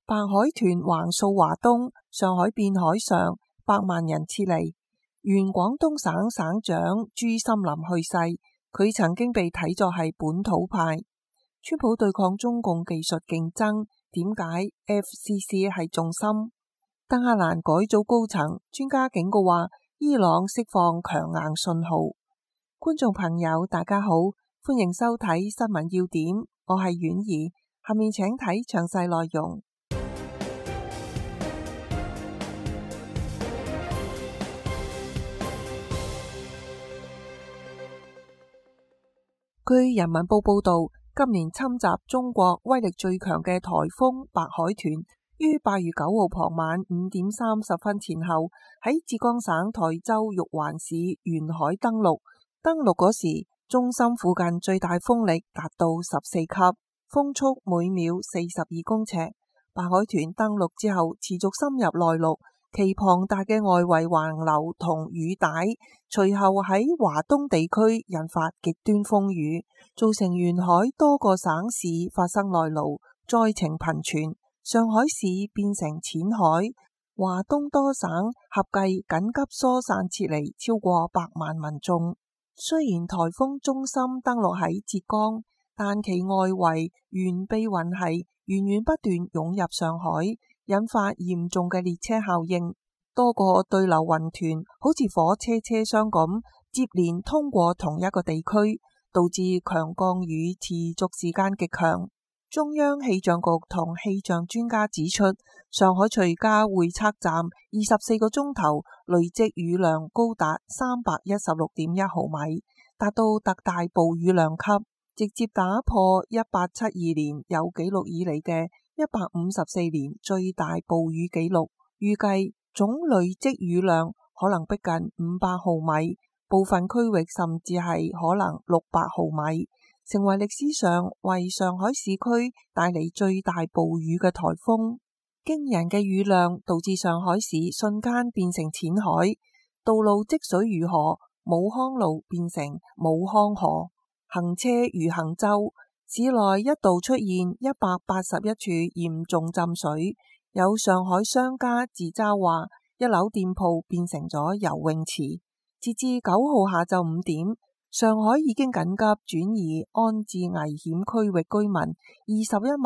白海豚橫掃華東，上海變海上，百萬人撤離。原廣東省省長朱森林去世，佢曾經被睇作係本土派。川普對抗中共技術競爭，點解 FCC 係重心？德黑蘭改組高層，專家警告話伊朗釋放強硬信號。觀眾朋友大家好，歡迎收睇新聞要點，我係婉兒，下面請睇詳細內容。據人民報報道，今年侵襲中國威力最強嘅颱風白海豚，於8月9號傍晚5點30分前後喺浙江省台州玉環市沿海登陸。登陸嗰時，中心附近最大風力達到14級，風速每秒42公尺。白海豚登陸之後，持續深入內陸，其龐大嘅外圍環流同雨帶，隨後喺華東地區引發極端風雨，造成沿海多個省市發生內澇，災情頻傳。上海市變成淺海，華東多省合計緊急疏散撤離超過100萬民眾。雖然颱風中心登陸喺浙江，但其外圍沿避雲系源源不斷湧入上海，引發嚴重嘅列車效應。多個對流雲團好似火車車廂咁接連通過同一個地區，導致強降雨持續時間極強。中央氣象局同氣象專家指出，上海徐家匯測站24個鐘頭累積雨量高達316.1毫米，達到特大暴雨量級，直接打破1872年有紀錄以嚟嘅154年最大暴雨紀錄。預計總累積雨量可能逼近500毫米，部分區域甚至係可能600毫米。成為歷史上為上海市區帶嚟最大暴雨嘅颱風。驚人嘅雨量導致上海市瞬間變成淺海，道路積水如河，武康路變成武康河，行車如行舟。市內一度出現181處嚴重浸水，有上海商家自嘲話一樓店鋪變成咗游泳池。截至9號下晝5點，上海已經緊急轉移安置危險區域居民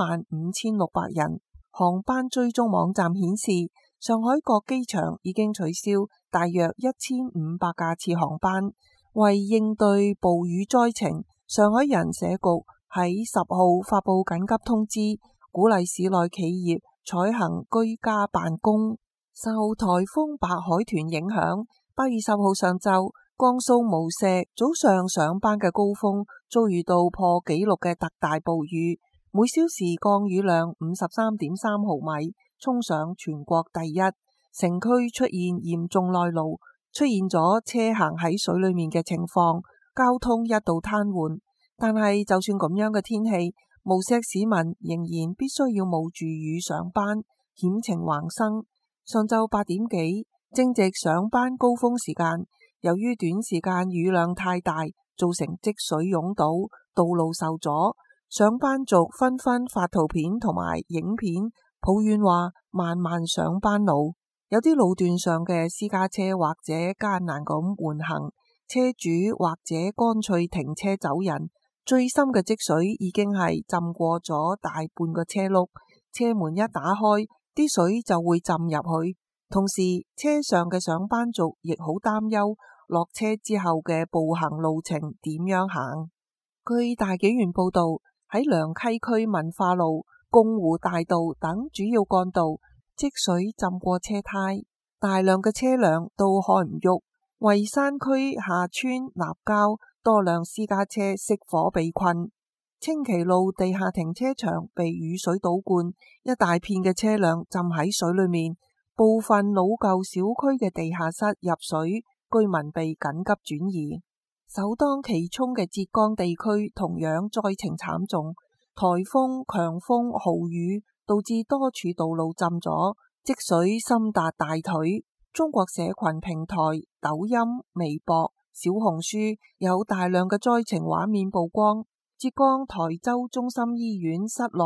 215600人。航班追蹤網站顯示，上海各機場已經取消大約1500架次航班。為應對暴雨災情，上海人社局喺10號發布緊急通知，鼓勵市內企業採行居家辦公。受颱風白海豚影響，8月10號上晝，江蘇無錫早上上班嘅高峰遭遇到破紀錄嘅特大暴雨，每小時降雨量53.3毫米，衝上全國第一。城區出現嚴重內澇，出現咗車行喺水裏面嘅情況，交通一度癱瘓。但係就算咁樣嘅天氣，無錫市民仍然必須要冒住雨上班，險情橫生。上晝8點幾，正值上班高峰時間，由於短時間雨量太大，造成積水湧倒，道路受阻，上班族紛紛發圖片同埋影片，抱怨話漫漫上班路。有啲路段上嘅私家車或者艱難咁緩行，車主或者乾脆停車走人。最深嘅積水已經係浸過咗大半個車轆，車門一打開，啲水就會浸入去。同時，車上嘅上班族亦好擔憂落車之後嘅步行路程點樣行。據大紀元報道，喺良溪區文化路、貢湖大道等主要幹道，積水浸過車胎，大量嘅車輛都開唔喐。惠山區下村立交，多輛私家車熄火被困。清奇路地下停車場被雨水倒灌，一大片嘅車輛浸喺水裏面。部分老舊小區嘅地下室入水，居民被緊急轉移。首當其衝嘅浙江地區同樣災情慘重，颱風、強風、豪雨導致多處道路浸咗，積水深達大腿。中國社群平台、抖音、微博、小紅書有大量嘅災情畫面曝光。浙江台州中心醫院室內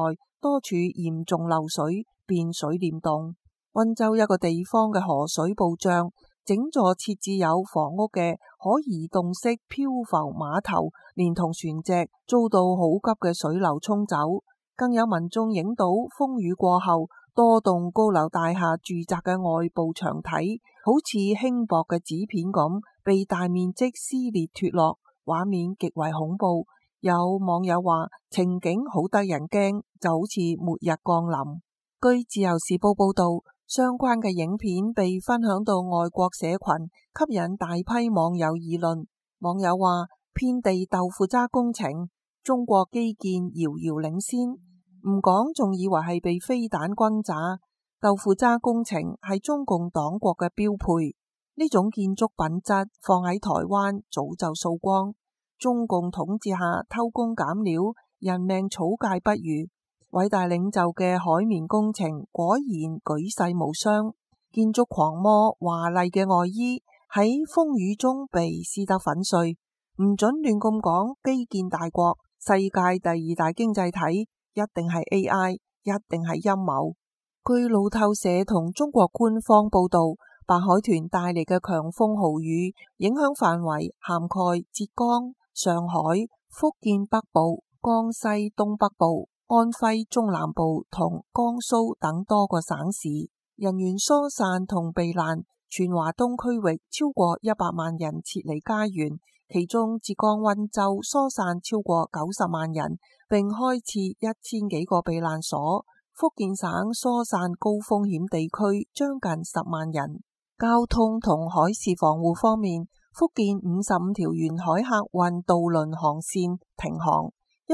多處嚴重漏水，變水簾洞。溫州一個地方嘅河水暴漲，整座設置有房屋嘅可移動式漂浮碼頭，連同船隻遭到好急嘅水流沖走。更有民眾影到風雨過後，多棟高樓大廈住宅嘅外部牆體好似輕薄嘅紙片咁，被大面積撕裂脫落，畫面極為恐怖。有網友話情景好得人驚，就好似末日降臨。據自由時報報道，相關嘅影片被分享到外國社群，吸引大批網友議論。網友話遍地豆腐渣工程，中國基建遙遙領先，唔講仲以為係被飛彈轟炸。豆腐渣工程係中共黨國嘅標配，呢種建築品質放喺台灣早就掃光。中共統治下偷工減料，人命草芥不如。偉大領袖嘅海綿工程果然舉世無雙，建築狂魔華麗嘅外衣喺風雨中被撕得粉碎。唔准亂咁講基建大國，世界第二大經濟體一定係 AI， 一定係陰謀。據路透社同中國官方報道，白海豚帶嚟嘅強風豪雨影響範圍涵蓋浙江、上海、福建北部、江西東北部、安徽中南部同江蘇等多個省市，人員疏散同避難，全華東區域超過100萬人撤離家園，其中浙江溫州疏散超過90萬人，並開設1000幾個避難所。福建省疏散高風險地區將近10萬人。交通同海事防護方面，福建55條沿海客運渡輪航線停航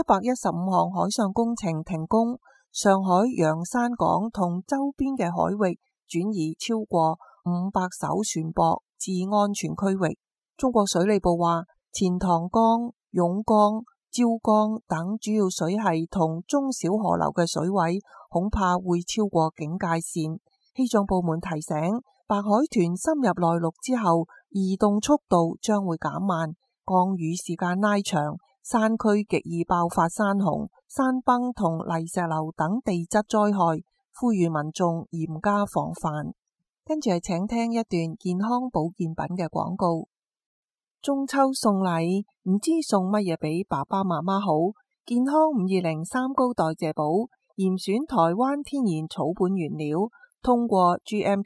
，115項海上工程停工，上海洋山港同周邊嘅海域轉移超過500艘船舶至安全區域。中國水利部話，錢塘江、甬江、椒江等主要水系同中小河流嘅水位恐怕會超過警戒線。氣象部門提醒，白海豚深入內陸之後，移動速度將會減慢，降雨時間拉長，山區極易爆發山洪、山崩同泥石流等地質災害，呼籲民眾嚴加防範。跟住係請聽一段健康保健品嘅廣告。中秋送禮，唔知送乜嘢俾爸爸媽媽好？健康520三高代謝寶，嚴選台灣天然草本原料，通過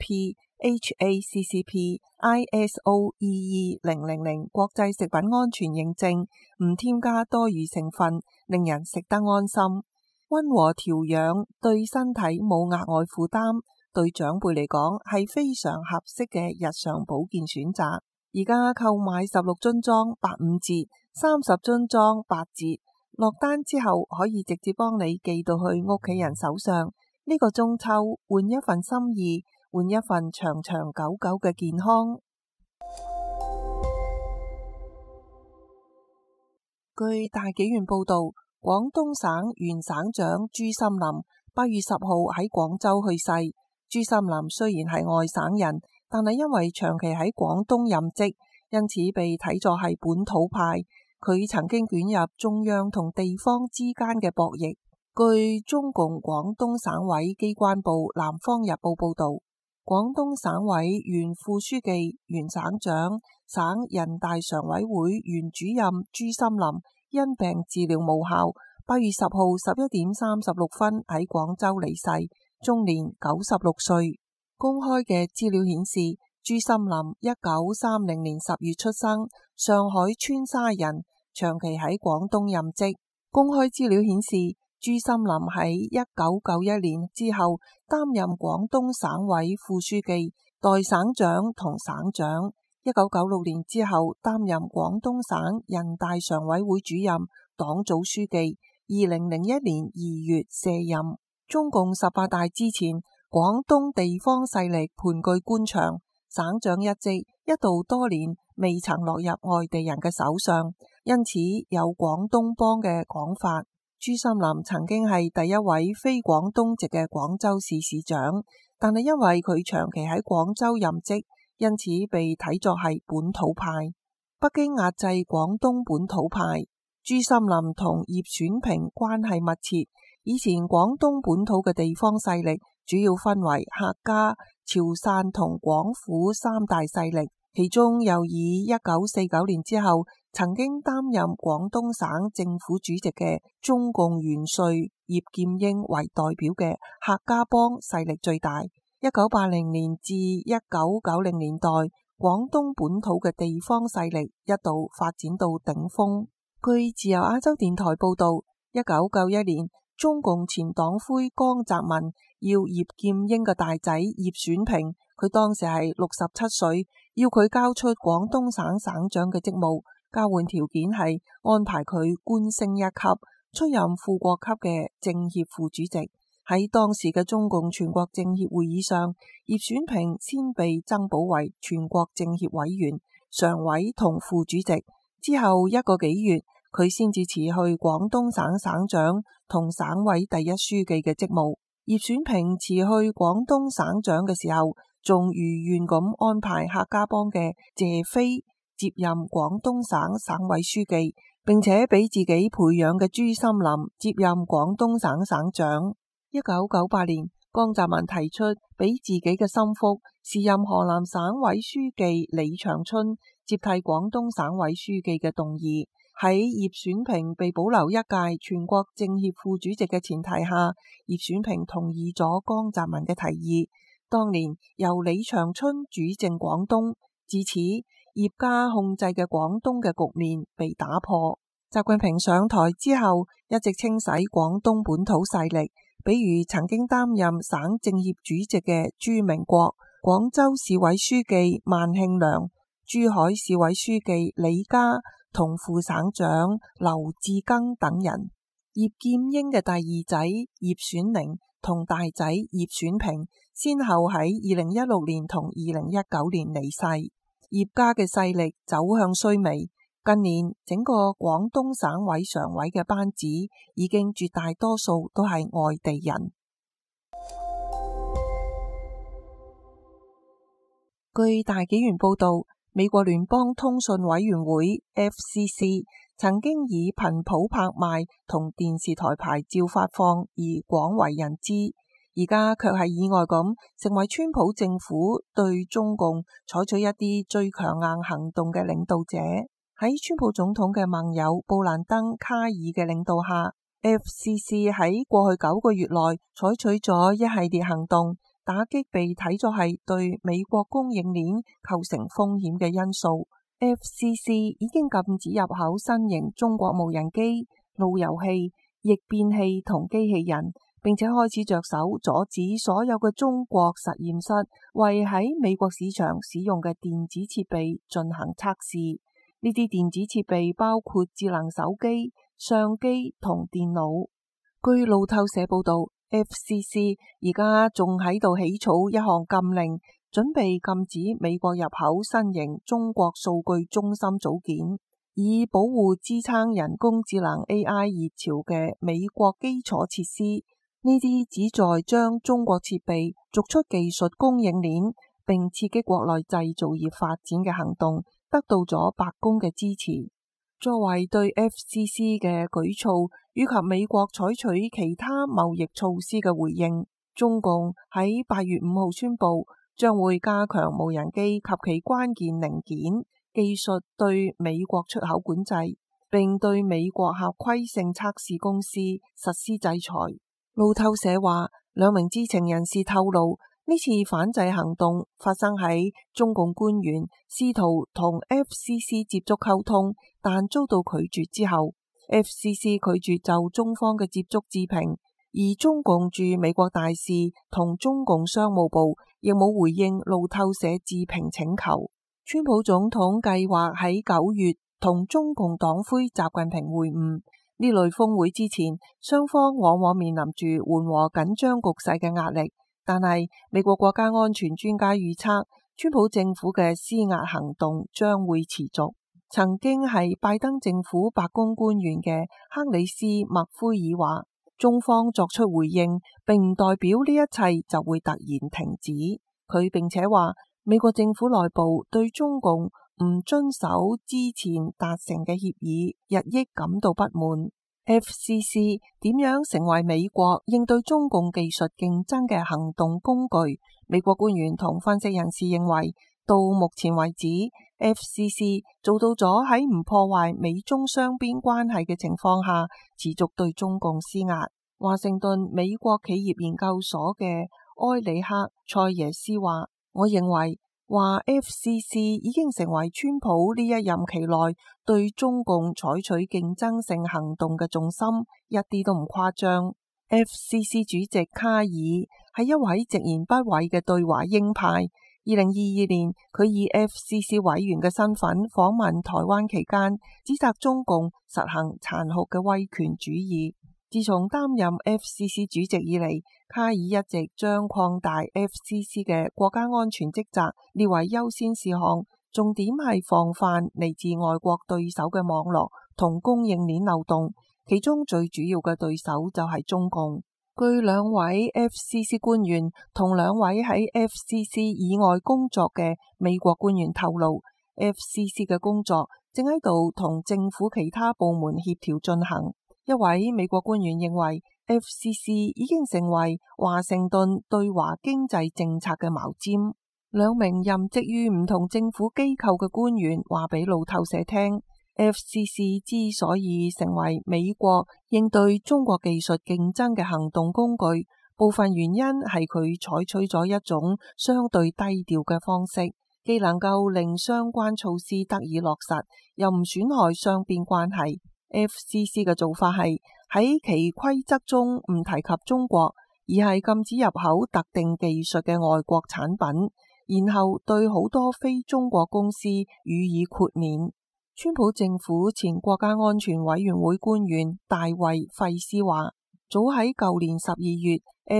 GMP、HACCP、ISO/EE 000國際食品安全認證，唔添加多餘成分，令人食得安心。溫和調養，對身體冇額外負擔，對長輩嚟講係非常合適嘅日常保健選擇。而家購買16樽裝85折，30樽裝8折，落單之後可以直接幫你寄到去屋企人手上。呢個中秋換一份心意，換一份長長久久嘅健康。據大紀元報道，廣東省原省長朱森林8月10號喺廣州去世。朱森林雖然係外省人，但係因為長期喺廣東任職，因此被睇作係本土派。佢曾經捲入中央同地方之間嘅博弈。據中共廣東省委機關報《南方日報》報道，廣東省委原副書記、原省長、省人大常委會原主任朱森林因病治療無效，8月10號11點36分喺廣州離世，終年96歲。公開嘅資料顯示，朱森林1930年10月出生，上海川沙人，長期喺廣東任職。公開資料顯示，朱森林喺1991年之後擔任廣東省委副書記、代省長同省長。1996年之後擔任廣東省人大常委會主任、黨組書記。2001年2月卸任。中共18大之前，廣東地方勢力盤踞官場，省長一職一度多年未曾落入外地人嘅手上，因此有廣東幫嘅講法。朱森林曾經係第一位非廣東籍嘅廣州市市長，但係因為佢長期喺廣州任職，因此被睇作係本土派。北京壓制廣東本土派。朱森林同葉選平關係密切， 以前廣東本土嘅地方勢力主要分為客家、潮汕同廣府三大勢力，其中又以1949年之後曾經擔任廣東省政府主席嘅中共元帥葉劍英為代表嘅客家幫勢力最大。1980年至1990年代，廣東本土嘅地方勢力一度發展到頂峰。據自由亞洲電台報道，1991年中共前黨魁江澤民要葉劍英嘅大仔葉選平，佢當時係67歲，要佢交出廣東省省長嘅職務，交換條件係安排佢官升一級，出任副國級嘅政協副主席。喺當時嘅中共全國政協會議上，葉選平先被增補為全國政協委員、常委同副主席，之後1個幾月，佢先至辭去廣東省省長同省委第一書記嘅職務。葉選平辭去廣東省長嘅時候，仲如願咁安排客家幫嘅謝飛接任廣東省省委書記，並且俾自己培養嘅朱森林接任廣東省省長。1998年，江澤民提出俾自己嘅心腹時任河南省委書記李長春接替廣東省委書記嘅動議。喺葉選平被保留一屆全國政協副主席嘅前提下，葉選平同意咗江澤民嘅提議。當年由李長春主政廣東，自此葉家控制嘅廣東嘅局面被打破。習近平上台之後，一直清洗廣東本土勢力，比如曾經擔任省政協主席嘅朱明國、廣州市委書記萬慶良、珠海市委書記李嘉同副省長劉志庚等人。葉劍英嘅第二仔葉選寧同大仔葉選平先後喺2016年同2019年離世，葉家嘅勢力走向衰微。近年整個廣東省委常委嘅班子已經絕大多數都係外地人。據大紀元報道，美國聯邦通訊委員會 FCC 曾經以頻譜拍賣同電視台牌照發放而廣為人知，而家卻係意外咁成為川普政府對中共採取一啲最強硬行動嘅領導者。喺川普總統嘅盟友布蘭登·卡爾嘅領導下， FCC 喺過去9個月內採取咗一系列行動，打擊被睇作係對美國供應鏈構成風險嘅因素。FCC 已經禁止入口新型中國無人機、路由器、逆變器同機器人，並且開始着手阻止所有嘅中國實驗室為喺美國市場使用嘅電子設備進行測試。呢啲電子設備包括智能手機、相機同電腦。據路透社報道， FCC 而家仲喺度起草一項禁令，準備禁止美國入口新型中國數據中心組件，以保護支撐人工智能 AI 熱潮嘅美國基礎設施。呢啲旨在將中國設備逐出技術供應鏈，並刺激國內製造業發展嘅行動得到咗白宮嘅支持。作為對 FCC 嘅舉措以及美國採取其他貿易措施嘅回應，中共喺8月5號宣布將會加強無人機及其關鍵零件技術對美國出口管制，並對美國合規性測試公司實施制裁。路透社話，2名知情人士透露，呢次反制行動發生喺中共官員試圖同 FCC 接觸溝通，但遭到拒絕之後， FCC 拒絕就中方嘅接觸置評，而中共駐美國大使同中共商務部亦冇回應路透社置評請求。川普總統計劃喺9月同中共黨魁習近平會晤。呢類峰會之前，雙方往往面臨住緩和緊張局勢嘅壓力。但係美國國家安全專家預測，川普政府嘅施壓行動將會持續。曾經係拜登政府白宮官員嘅克里斯麥奎爾話，中方作出回應，並唔代表呢一切就會突然停止。佢並且話，美國政府內部對中共唔遵守之前達成嘅協議日益感到不滿。 FCC 點樣成為美國應對中共技術競爭嘅行動工具？美國官員同分析人士認為，到目前為止 ，FCC 做到咗喺唔破壞美中雙邊關係嘅情況下，持續對中共施壓。華盛頓美國企業研究所嘅埃里克塞耶斯話：我認為話 FCC 已經成為川普呢一任期內對中共採取競爭性行動嘅重心，一啲都唔誇張。FCC 主席卡爾係一位直言不諱嘅對華鷹派。2022年，佢以 FCC 委員嘅身份訪問台灣期間，指責中共實行殘酷嘅威權主義。自從擔任 FCC 主席以嚟，卡爾一直將擴大 FCC 嘅國家安全職責列為優先事項，重點係防範嚟自外國對手嘅網絡同供應鏈漏洞，其中最主要嘅對手就係中共。據兩位 FCC 官員同兩位喺 FCC 以外工作嘅美國官員透露， FCC 嘅工作正喺度同政府其他部門協調進行。一位美國官員認為 FCC 已經成為華盛頓對華經濟政策嘅矛尖。兩名任職於唔同政府機構嘅官員話俾路透社聽，FCC 之所以成為美國應對中國技術競爭嘅行動工具，部分原因係佢採取咗一種相對低調嘅方式，既能夠令相關措施得以落實，又唔損害雙邊關係。FCC 嘅做法係喺其規則中唔提及中國，而係禁止入口特定技術嘅外國產品，然後對好多非中國公司予以豁免。川普政府前國家安全委員會官員大衛費斯話，早喺舊年12月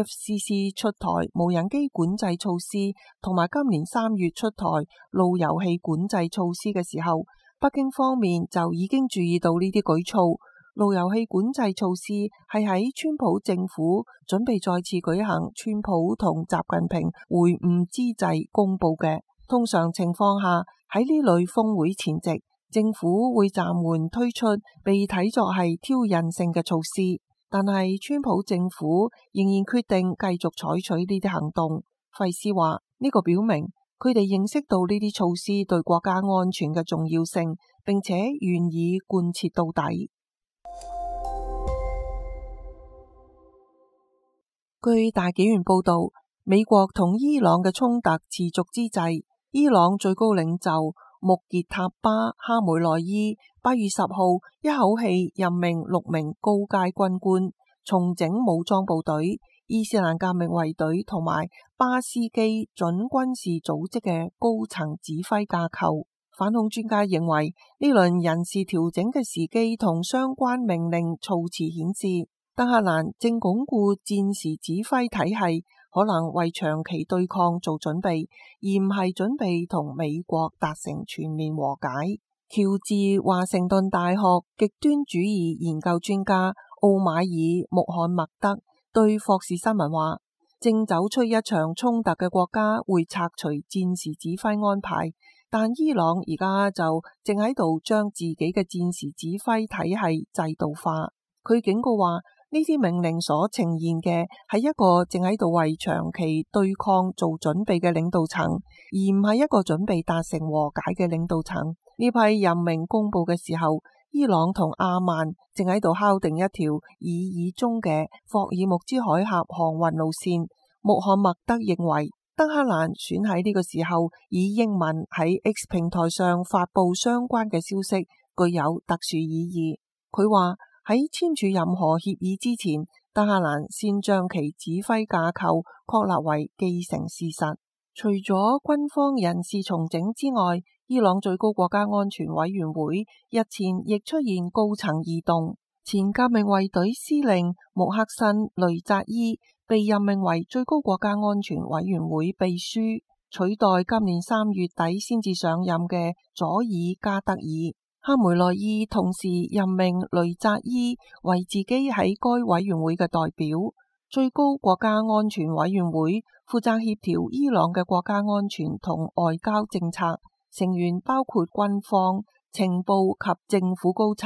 FCC 出台無人機管制措施，同埋今年3月出台路由器管制措施嘅時候，北京方面就已經注意到呢啲舉措。路由器管制措施係喺川普政府準備再次舉行川普同習近平會晤之際公布嘅。通常情況下，喺呢類峰會前夕，政府會暫緩推出被睇作係挑釁性嘅措施，但係川普政府仍然決定繼續採取呢啲行動。費斯話，呢個表明佢哋認識到呢啲措施對國家安全嘅重要性，並且願意貫徹到底。據大紀元報道，美國同伊朗嘅衝突持續之際，伊朗最高領袖穆傑塔巴哈梅內伊8月10號一口氣任命6名高階軍官，重整武裝部隊、伊斯蘭革命衛隊同埋巴斯基準軍事組織嘅高層指揮架構。反恐專家認為，呢輪人事調整嘅時機同相關命令措辭顯示，德黑蘭正鞏固戰時指揮體系，可能為長期對抗做準備，而唔係準備同美國達成全面和解。喬治華盛頓大學極端主義研究專家奧馬爾穆罕默德對霍士新聞話，正走出一場衝突嘅國家會拆除戰時指揮安排，但伊朗而家就正喺度將自己嘅戰時指揮體系制度化。佢警告話，呢啲命令所呈現嘅係一個正喺度為長期對抗做準備嘅領導層，而唔係一個準備達成和解嘅領導層。呢批任命公布嘅時候，伊朗同阿曼正喺度敲定一條以中嘅霍爾木茲海峽航運路線。穆罕默德認為，德黑蘭選喺呢個時候以英文喺 X 平台上發佈相關嘅消息，具有特殊意義。佢話，喺簽署任何協議之前，德黑蘭先將其指揮架構確立為既成事實。除咗軍方人事重整之外，伊朗最高國家安全委員會日前亦出現高層異動，前革命衛隊司令穆克辛雷扎伊被任命為最高國家安全委員會秘書，取代今年3月底先至上任嘅佐爾加德爾。哈梅內伊同時任命雷扎伊為自己喺該委員會嘅代表。最高國家安全委員會負責協調伊朗嘅國家安全同外交政策，成員包括軍方、情報及政府高層。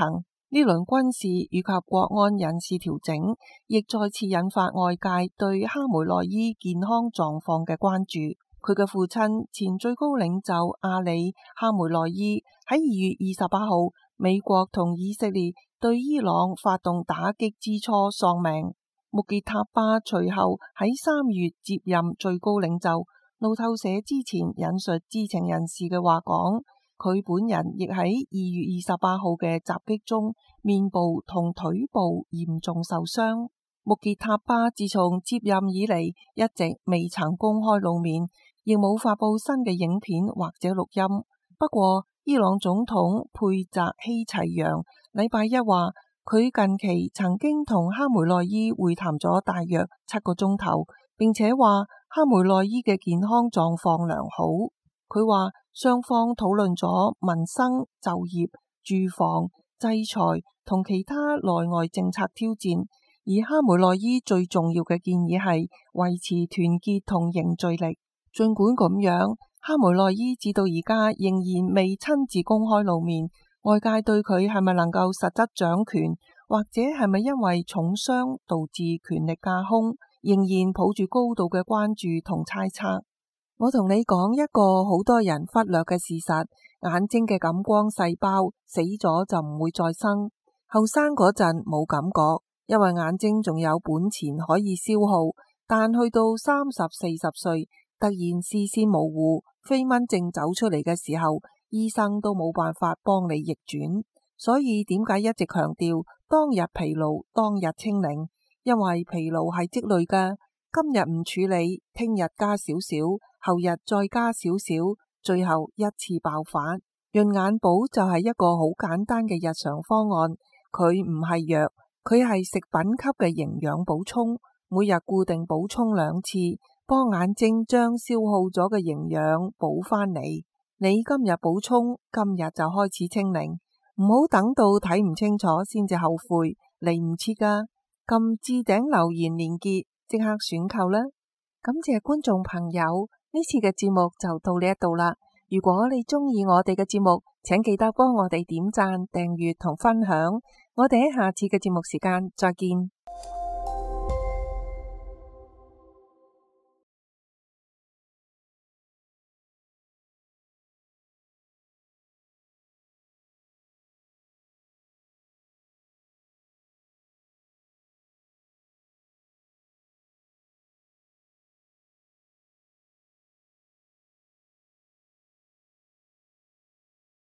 呢輪軍事以及國安人事調整，亦再次引發外界對哈梅內伊健康狀況嘅關注。佢嘅父親前最高領袖阿里哈梅內伊喺2月28號，美國同以色列對伊朗發動打擊之初喪命。穆傑塔巴隨後喺3月接任最高領袖。路透社之前引述知情人士嘅話講，佢本人亦喺2月28號嘅襲擊中面部同腿部嚴重受傷。穆傑塔巴自從接任以嚟一直未曾公開露面，亦冇發布新嘅影片或者錄音。不過伊朗總統佩澤希齊揚禮拜一話，佢近期曾經同哈梅內伊會談咗大約7個鐘頭，並且話哈梅內伊嘅健康狀況良好。佢話雙方討論咗民生、就業、住房、制裁同其他內外政策挑戰，而哈梅內伊最重要嘅建議係維持團結同凝聚力。儘管咁樣，哈梅內伊至到而家仍然未親自公開露面，外界對佢係咪能夠實質掌權，或者係咪因為重傷導致權力架空，仍然抱住高度嘅關注同猜測。我同你講一個好多人忽略嘅事實，眼睛嘅感光細胞死咗就唔會再生。後生嗰陣冇感覺，因為眼睛仲有本錢可以消耗，但去到30、40歲，突然視線模糊、飛蚊症走出嚟嘅時候，醫生都冇辦法幫你逆轉。所以點解一直強調當日疲勞，當日清零？因為疲勞係積累嘅，今日唔處理，聽日加少少，後日再加少少，最後一次爆發。潤眼寶就係一個好簡單嘅日常方案，佢唔係藥，佢係食品級嘅營養補充，每日固定補充2次，幫眼睛將消耗咗嘅營養補翻嚟。你今日補充，今日就開始清零，唔好等到睇唔清楚先至後悔，嚟唔切噶。撳置頂留言連結，即刻選購啦！感謝觀眾朋友，呢次嘅節目就到呢一度啦。如果你鍾意我哋嘅節目，請記得幫我哋點讚、訂閱同分享。我哋喺下次嘅節目時間再見。